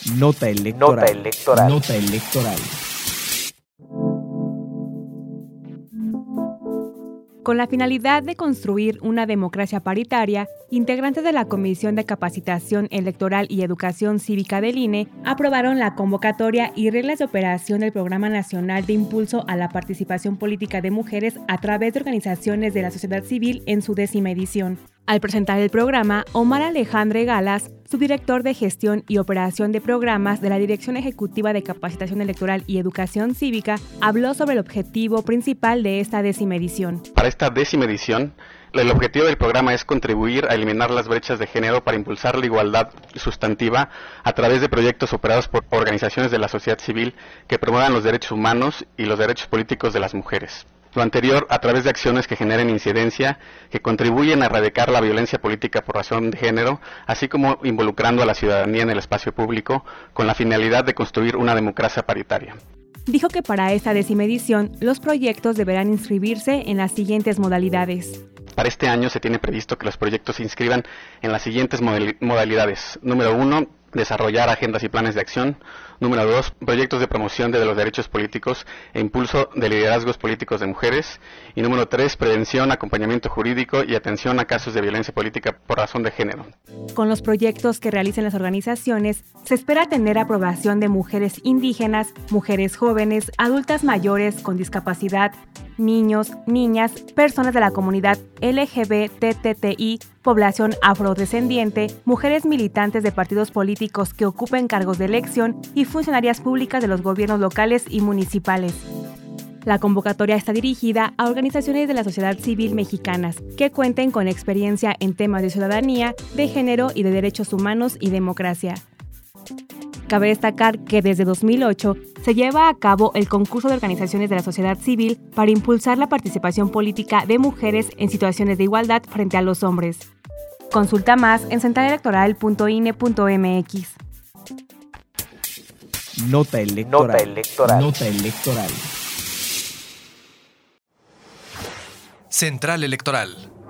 Nota electoral. Nota electoral. Nota electoral. Con la finalidad de construir una democracia paritaria, integrantes de la Comisión de Capacitación Electoral y Educación Cívica del INE aprobaron la convocatoria y reglas de operación del Programa Nacional de Impulso a la Participación Política de Mujeres a través de organizaciones de la sociedad civil en su 10ª edición. Al presentar el programa, Omar Alejandre Galas, subdirector de Gestión y Operación de Programas de la Dirección Ejecutiva de Capacitación Electoral y Educación Cívica, habló sobre el objetivo principal de esta 10ª edición. Para esta 10ª edición, el objetivo del programa es contribuir a eliminar las brechas de género para impulsar la igualdad sustantiva a través de proyectos operados por organizaciones de la sociedad civil que promuevan los derechos humanos y los derechos políticos de las mujeres. Lo anterior a través de acciones que generen incidencia, que contribuyen a erradicar la violencia política por razón de género, así como involucrando a la ciudadanía en el espacio público con la finalidad de construir una democracia paritaria. Dijo que para esta 10ª edición, los proyectos deberán inscribirse en las siguientes modalidades. Para este año se tiene previsto que los proyectos se inscriban en las siguientes modalidades. Número 1, desarrollar agendas y planes de acción. Número 2, proyectos de promoción de los derechos políticos e impulso de liderazgos políticos de mujeres. Y número 3, prevención, acompañamiento jurídico y atención a casos de violencia política por razón de género. Con los proyectos que realicen las organizaciones, se espera tener aprobación de mujeres indígenas, mujeres jóvenes, adultas mayores con discapacidad, niños, niñas, personas de la comunidad LGBTTI, población afrodescendiente, mujeres militantes de partidos políticos que ocupen cargos de elección y funcionarias públicas de los gobiernos locales y municipales. La convocatoria está dirigida a organizaciones de la sociedad civil mexicanas que cuenten con experiencia en temas de ciudadanía, de género y de derechos humanos y democracia. Cabe destacar que desde 2008 se lleva a cabo el concurso de organizaciones de la sociedad civil para impulsar la participación política de mujeres en situaciones de igualdad frente a los hombres. Consulta más en centralelectoral.ine.mx. Nota electoral. Nota electoral. Nota electoral. Central Electoral.